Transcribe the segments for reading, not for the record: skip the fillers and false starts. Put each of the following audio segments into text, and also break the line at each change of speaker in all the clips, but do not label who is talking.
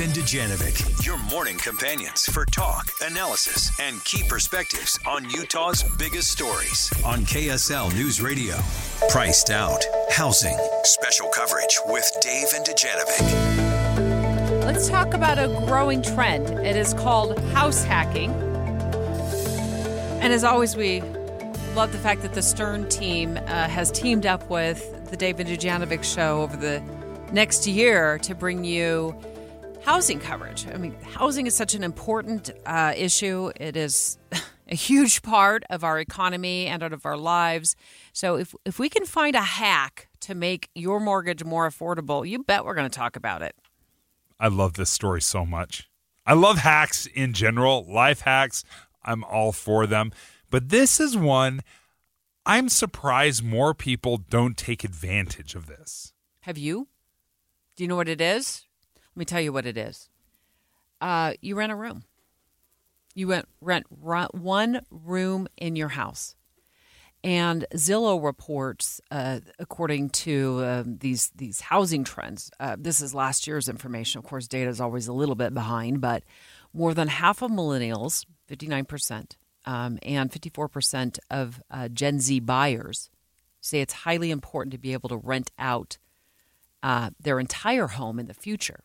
and Dujanovic, your morning companions for talk, analysis, and key perspectives on Utah's biggest stories on KSL News Radio. Priced Out, housing, special coverage with Dave and Dujanovic.
Let's talk about a growing trend. It is called house hacking. And as always, we love the fact that the Stern team has teamed up with the Dave and Dujanovic show over the next year to bring you housing coverage. I mean, housing is such an important issue. It is a huge part of our economy and out of our lives. So if we can find a hack to make your mortgage more affordable, you bet we're going to talk about it.
I love this story so much. I love hacks in general, life hacks. I'm all for them. But this is one I'm surprised more people don't take advantage of this.
Have you? Do you know what it is? Let me tell you what it is. You rent a room. You rent one room in your house. And Zillow reports, according to these housing trends, this is last year's information. Of course, data is always a little bit behind, but more than half of millennials, 59%, and 54% of Gen Z buyers say it's highly important to be able to rent out their entire home in the future.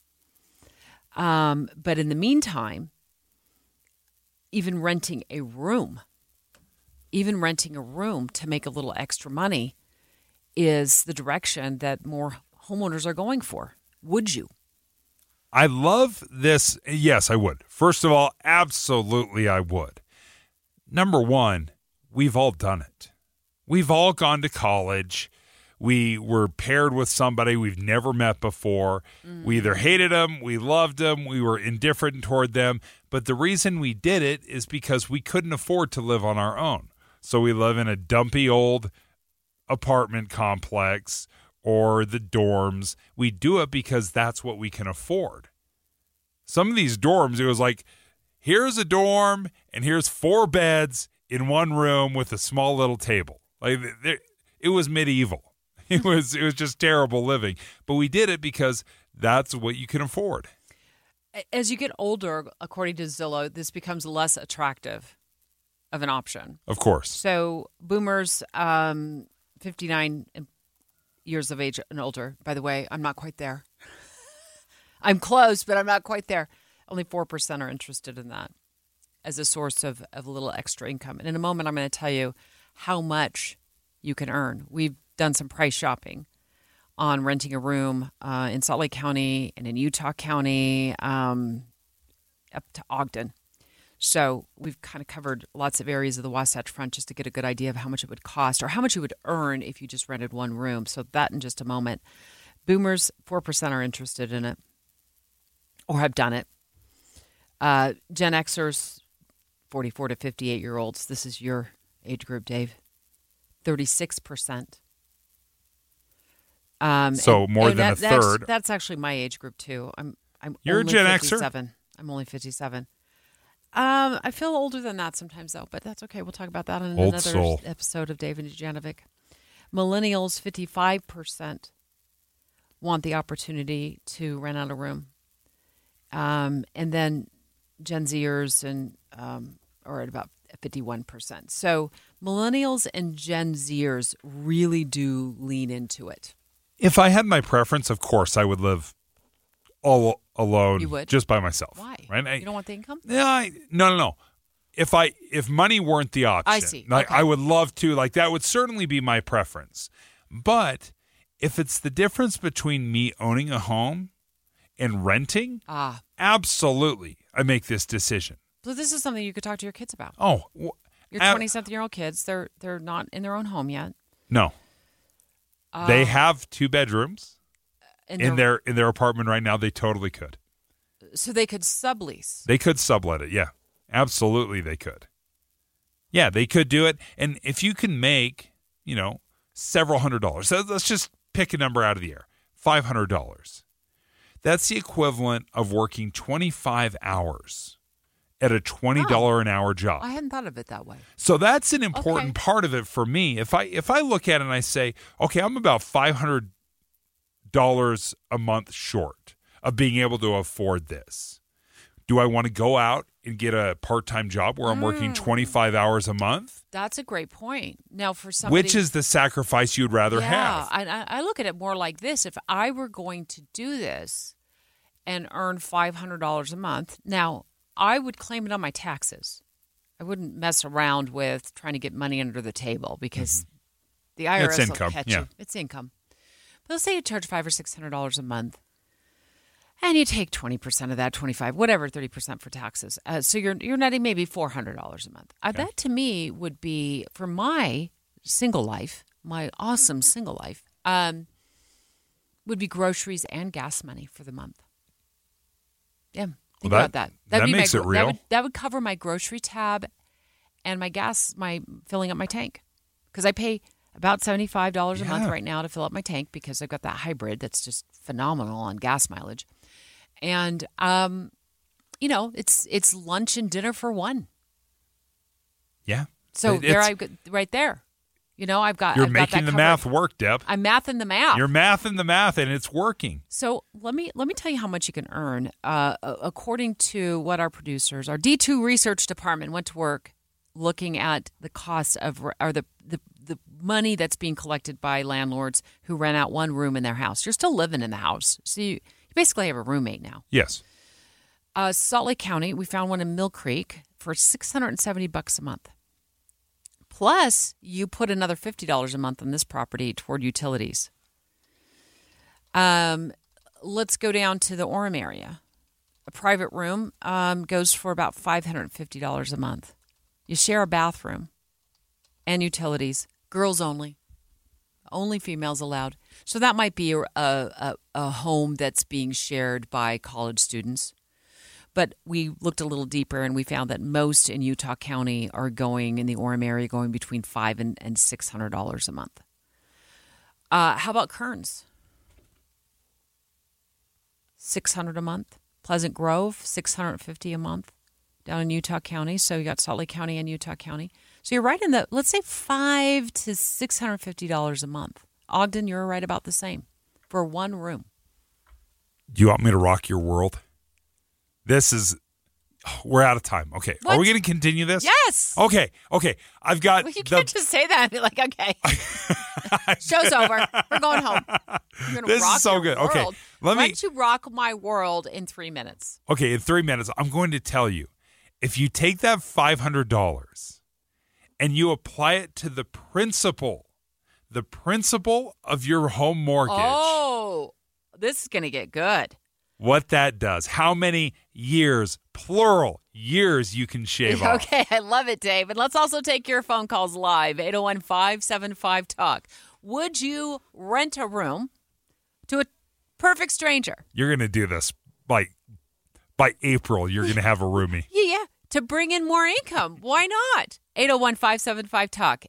But in the meantime, even renting a room to make a little extra money is the direction that more homeowners are going for. Would you?
I love this. Yes, I would. First of all, absolutely I would. Number one, we've all done it. We've all gone to college. We were paired with somebody we've never met before. Mm-hmm. We either hated them, we loved them, we were indifferent toward them. But the reason we did it is because we couldn't afford to live on our own. So we live in a dumpy old apartment complex or the dorms. We do it because that's what we can afford. Some of these dorms, it was like, here's a dorm and here's 4 beds in one room with a small little table. Like it was medieval. It was just terrible living. But we did it because that's what you can afford.
As you get older, according to Zillow, this becomes less attractive of an option.
Of course.
So boomers, 59 years of age and older. By the way, I'm not quite there. I'm close, but I'm not quite there. Only 4% are interested in that as a source of a little extra income. And in a moment, I'm going to tell you how much you can earn. We've done some price shopping on renting a room in Salt Lake County and in Utah County up to Ogden. So we've kind of covered lots of areas of the Wasatch Front just to get a good idea of how much it would cost or how much you would earn if you just rented one room. So that in just a moment. Boomers, 4% are interested in it or have done it. Gen Xers, 44 to 58-year-olds. This is your age group, Dave. 36%.
So more than a third.
That's actually my age group too.
You're
only
a Gen
57.
Xer?
I'm only 57. I feel older than that sometimes though, but that's okay. We'll talk about that in another episode of Dave and Dujanovic. Millennials, 55% want the opportunity to rent out a room. And then Gen Zers are at about 51%. So millennials and Gen Zers really do lean into it.
If I had my preference, of course, I would live all alone.
You would?
Just by myself.
Why?
Right?
You don't want the income?
Yeah, no. If money weren't the option,
I see.
Like,
Okay.
I would love to. Like that would certainly be my preference. But if it's the difference between me owning a home and renting, absolutely, I make this decision.
So this is something you could talk to your kids about.
Oh,
your 20-something-year-old kids, they're not in their own home yet.
No. They have 2 bedrooms in their apartment right now. They totally could.
So they could sublease.
They could sublet it. Yeah, absolutely, they could. Yeah, they could do it. And if you can make, several $100s, so let's just pick a number out of the air, $500. That's the equivalent of working 25 hours at a $20 an hour job.
I hadn't thought of it that way.
So that's an important part of it for me. If I look at it and I say, okay, I'm about $500 a month short. of being able to afford this. Do I want to go out and get a part-time job where I'm working 25 hours a month?
That's a great point. Now, for somebody...
Which is the sacrifice you'd rather have?
Yeah, I look at it more like this. If I were going to do this and earn $500 a month, now, I would claim it on my taxes. I wouldn't mess around with trying to get money under the table because the IRS will catch you. It's income. But let's say you charge $500 or $600 a month. And you take 20% of that, 25, whatever, 30% for taxes. So you're netting maybe $400 a month. That to me would be, for my single life, my awesome single life, would be groceries and gas money for the month. Yeah, think about that.
That makes it real.
That would cover my grocery tab and my gas, my filling up my tank. Because I pay about $75 a month right now to fill up my tank because I've got that hybrid that's just phenomenal on gas mileage. And, it's lunch and dinner for one.
Yeah.
So I go right there. I've got
making the math work, Deb.
I'm mathing the math.
You're mathing the math, and it's working.
So let me tell you how much you can earn. According to what our producers, our D2 research department went to work looking at the cost of, or the money that's being collected by landlords who rent out one room in their house. You're still living in the house, so you basically have a roommate now.
Yes.
Salt Lake County, we found one in Mill Creek for $670 a month. Plus, you put another $50 a month on this property toward utilities. Let's go down to the Orem area. A private room goes for about $550 a month. You share a bathroom and utilities. Girls only. Only females allowed. So that might be a home that's being shared by college students. But we looked a little deeper and we found that most in Utah County are going, in the Orem area, going between $500 and $600 a month. How about Kearns? $600 a month. Pleasant Grove, $650 a month down in Utah County. So you got Salt Lake County and Utah County. So you're right in the, let's say, $500 to $650 a month. Ogden, you're right about the same for one room.
Do you want me to rock your world? We're out of time. Okay.
What?
Are we going to continue this?
Yes.
Okay. I've got.
Well, you can't just say that and be like, okay. Show's over. We're going home.
This is so good.
World.
Okay.
Why don't you rock my world in 3 minutes?
Okay. In 3 minutes, I'm going to tell you, if you take that $500 and you apply it to the principal of your home mortgage.
Oh, this is going to get good.
What that does, how many years, plural years, you can shave off.
Okay, I love it, Dave. And let's also take your phone calls live, 801-575-TALK. Would you rent a room to a perfect stranger?
You're going to do this by April. You're going to have a roomie.
Yeah, to bring in more income. Why not? 801-575-TALK,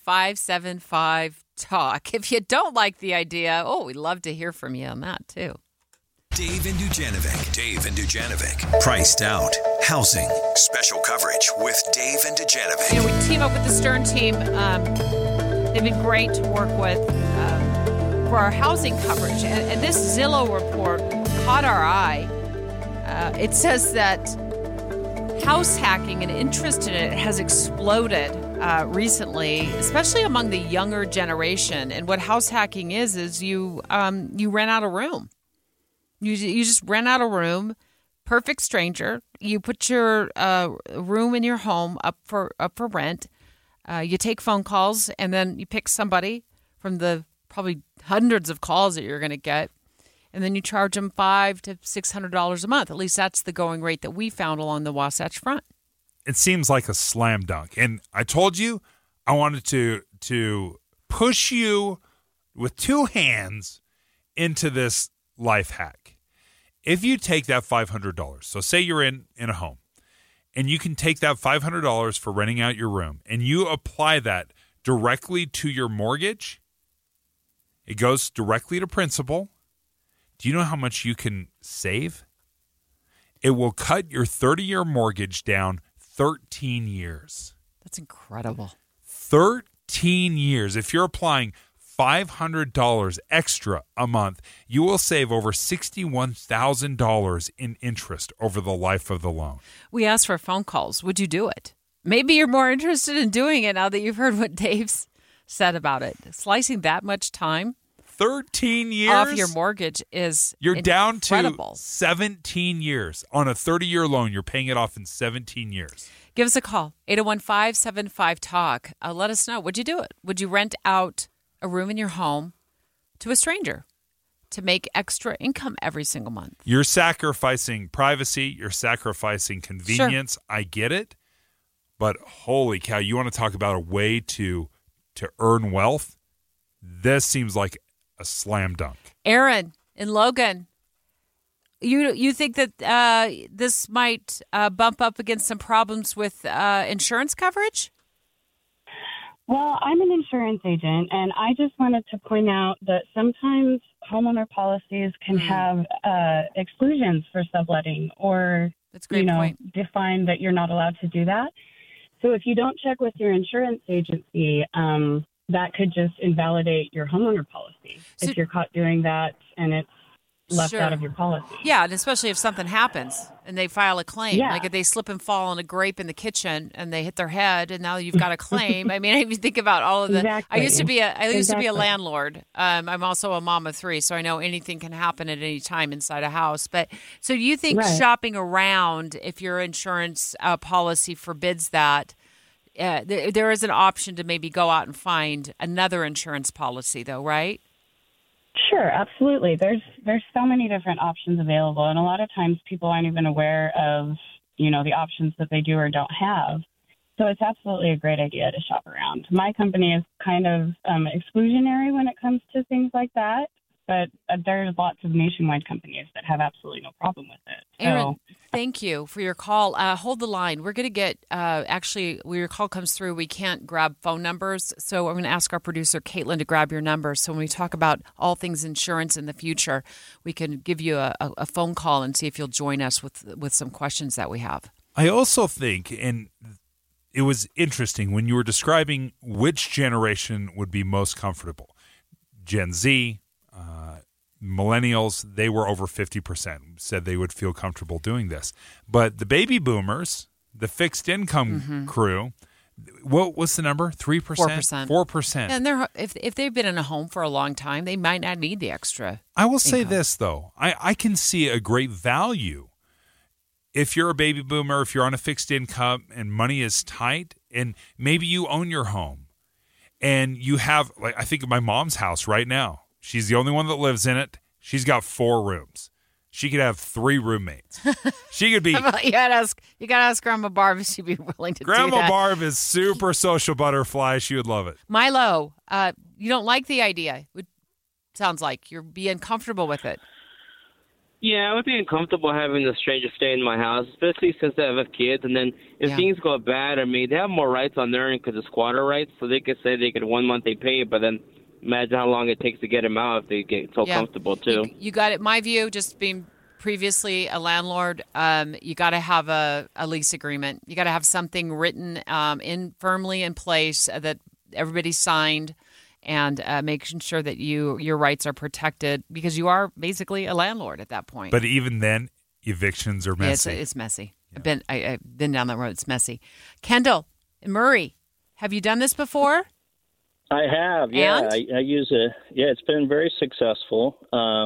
801-575-TALK. If you don't like the idea, we'd love to hear from you on that, too.
Dave and Dujanovic. Priced Out. Housing. Special coverage with Dave and Dujanovic.
We team up with the Stern team. They've been great to work with for our housing coverage. And this Zillow report caught our eye. It says that house hacking and interest in it has exploded recently, especially among the younger generation. And what house hacking is you rent out a room. You just rent out a room, perfect stranger. You put your room in your home up for rent. You take phone calls, and then you pick somebody from the probably hundreds of calls that you're going to get, and then you charge them $500 to $600 a month. At least that's the going rate that we found along the Wasatch Front.
It seems like a slam dunk, and I told you I wanted to push you with two hands into this life hack. If you take that $500, so say you're in a home, and you can take that $500 for renting out your room, and you apply that directly to your mortgage, it goes directly to principal. Do you know how much you can save? It will cut your 30-year mortgage down 13 years.
That's incredible.
13 years. If you're applying $500 extra a month, you will save over $61,000 in interest over the life of the loan.
We asked for phone calls. Would you do it? Maybe you're more interested in doing it now that you've heard what Dave's said about it. Slicing that much time
13 years
off your mortgage is
You're down
incredible.
to 17 years. On a 30-year loan, you're paying it off in 17 years.
Give us a call, 801-575-TALK. Let us know. Would you do it? Would you rent out a room in your home to a stranger to make extra income every single month?
You're sacrificing privacy. You're sacrificing convenience. Sure. I get it. But holy cow, you want to talk about a way to earn wealth? This seems like a slam dunk.
Aaron in Logan, you think that this might bump up against some problems with insurance coverage?
Well, I'm an insurance agent, and I just wanted to point out that sometimes homeowner policies can have exclusions for subletting or,
That's a great point.
define that you're not allowed to do that. So if you don't check with your insurance agency, that could just invalidate your homeowner policy if you're caught doing that and it's left out of your policy.
Yeah, and especially if something happens and they file a claim.
Yeah.
Like if they slip and fall on a grape in the kitchen and they hit their head and now you've got a claim. I mean, if you think about all of the
Exactly.
I used to be a landlord. I'm also a mom of 3, so I know anything can happen at any time inside a house. But so do you think shopping around, if your insurance policy forbids that, there is an option to maybe go out and find another insurance policy, though, right?
Sure, absolutely. There's so many different options available, and a lot of times people aren't even aware of, the options that they do or don't have. So it's absolutely a great idea to shop around. My company is kind of exclusionary when it comes to things like that, but there's lots of nationwide companies that have absolutely no problem with it.
Aaron, thank you for your call. Hold the line. We're going to get, actually, when your call comes through, we can't grab phone numbers. So I'm going to ask our producer, Caitlin, to grab your number. So when we talk about all things insurance in the future, we can give you a phone call and see if you'll join us with some questions that we have.
I also think, and it was interesting, when you were describing which generation would be most comfortable, Gen Z, millennials, they were over 50%, said they would feel comfortable doing this. But the baby boomers, the fixed income crew, what was the number? 3%?
4%.
4%.
And if they've been in a home for a long time, they might not need the extra
I will say
income.
this, though. I can see a great value. If you're a baby boomer, if you're on a fixed income and money is tight, and maybe you own your home, and you have, like, I think of my mom's house right now. She's the only one that lives in it. She's got 4 rooms. She could have 3 roommates. She could be.
You gotta ask Grandma Barb if she'd be willing to do that.
Grandma Barb is super social butterfly. She would love it.
Milo, you don't like the idea. It sounds like you're being comfortable with it.
Yeah, I would be uncomfortable having a stranger stay in my house, especially since I have kids. And then if things go bad, they have more rights on their end because of squatter rights. So they could say they could 1 month they pay, but then imagine how long it takes to get them out if they get so comfortable, too.
You got it. My view, just being previously a landlord, you got to have a lease agreement. You got to have something written firmly in place that everybody's signed, and making sure that your rights are protected because you are basically a landlord at that point.
But even then, evictions are messy.
It's messy. Yeah. I've been down that road. It's messy. Kendall and Murray, have you done this before?
I have, yeah.
And?
I use it. Yeah, it's been very successful.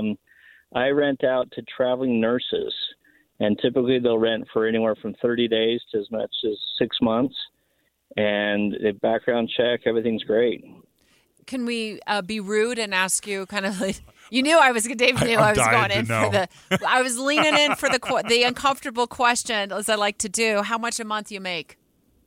I rent out to traveling nurses, and typically they'll rent for anywhere from 30 days to as much as 6 months. And the background check, everything's great.
Can we be rude and ask you kind of like, Dave knew I was going in for I was leaning in for the uncomfortable question, as I like to do, how much a month you make?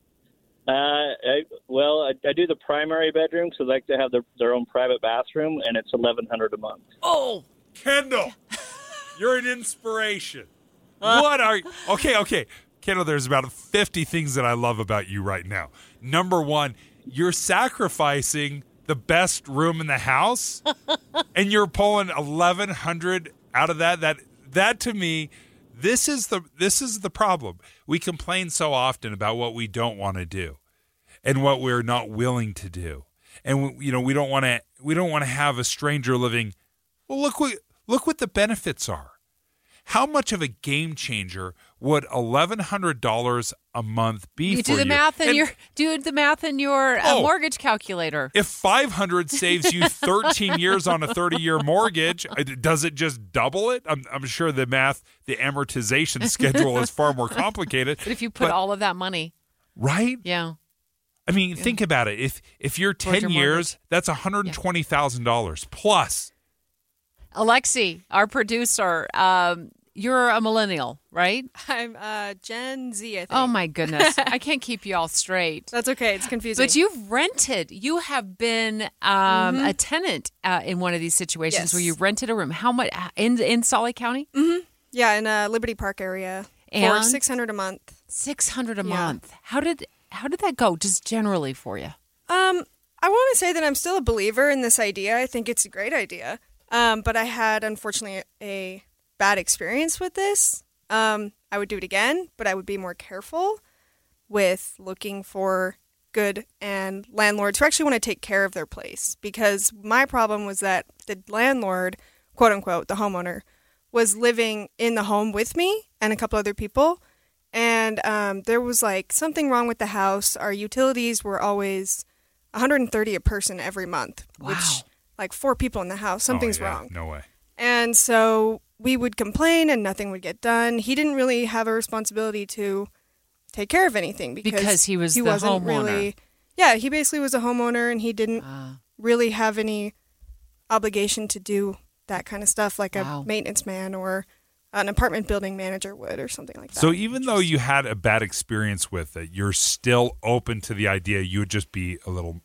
I do the primary bedroom, so they like to have their own private bathroom, and it's $1,100 a month.
Oh,
Kendall, you're an inspiration. What are you? Okay. Kendall, there's about 50 things that I love about you right now. Number 1, you're sacrificing the best room in the house, and you're pulling $1,100 out of that. That to me, this is the problem. We complain so often about what we don't want to do and what we're not willing to do. and we don't want to have a stranger living. Well, look what the benefits are. How much of a game changer would $1,100 a month be
You
for
do the
you?
math in your mortgage calculator.
If $500 saves you 13 years on a 30-year mortgage, does it just double it? I'm sure the amortization schedule is far more complicated.
But if you put all of that money,
right?
Yeah.
I mean, think about it. If you're 10 years, that's $120,000 plus.
Alexi, our producer, you're a millennial, right?
I'm Gen Z, I think.
Oh, my goodness. I can't keep you all straight.
That's okay. It's confusing.
But you've rented. You have been a tenant in one of these situations where you rented a room. How much? In Salt Lake County?
Mm-hmm. Yeah, in Liberty Park area.
And
for $600 a month.
$600 a month. How did that go, just generally for you?
I want to say that I'm still a believer in this idea. I think it's a great idea. But I had, unfortunately, a bad experience with this. I would do it again, but I would be more careful with looking for good and landlords who actually want to take care of their place. Because my problem was that the landlord, quote unquote, the homeowner, was living in the home with me and a couple other people. And there was like something wrong with the house. Our utilities were always $130 a person every month, which like 4 people in the house. Something's wrong.
No way.
And so we would complain and nothing would get done. He didn't really have a responsibility to take care of anything because
he was the
wasn't
homeowner.
Really, yeah, he basically was a homeowner and he didn't really have any obligation to do that kind of stuff like a maintenance man or an apartment building manager would or something like that.
So even though you had a bad experience with it, you're still open to the idea you would just be a little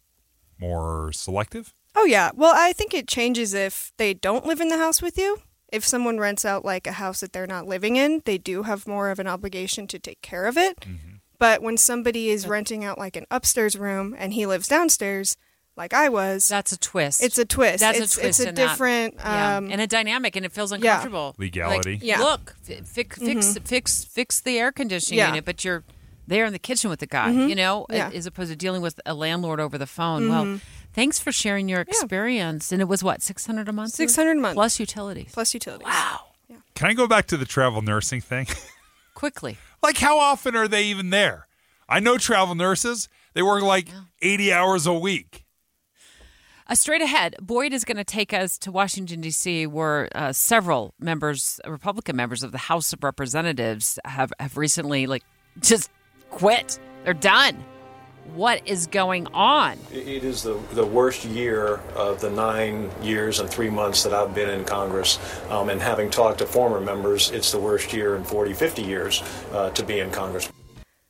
more selective?
Oh, yeah. Well, I think it changes if they don't live in the house with you. If someone rents out like a house that they're not living in, they do have more of an obligation to take care of it. Mm-hmm. But when somebody is renting out like an upstairs room and he lives downstairs, like I was,
that's a twist.
It's a twist.
That's a twist.
It's a different
and a dynamic, and it feels uncomfortable.
Legality.
Like, look, fix the air conditioning unit, but you're there in the kitchen with the guy, as opposed to dealing with a landlord over the phone. Well, thanks for sharing your experience. And it was what, $600 a month?
$600 a month
plus utilities.
Wow.
Yeah. Can I go back to the travel nursing thing?
Quickly.
Like, how often are they even there? I know travel nurses. They work like 80 hours a week.
Straight ahead, Boyd is going to take us to Washington, D.C., where several Republican members of the House of Representatives have recently just quit. They're done. What is going on?
It is the worst year of the 9 years and 3 months that I've been in Congress. And having talked to former members, it's the worst year in 40, 50 years to be in Congress.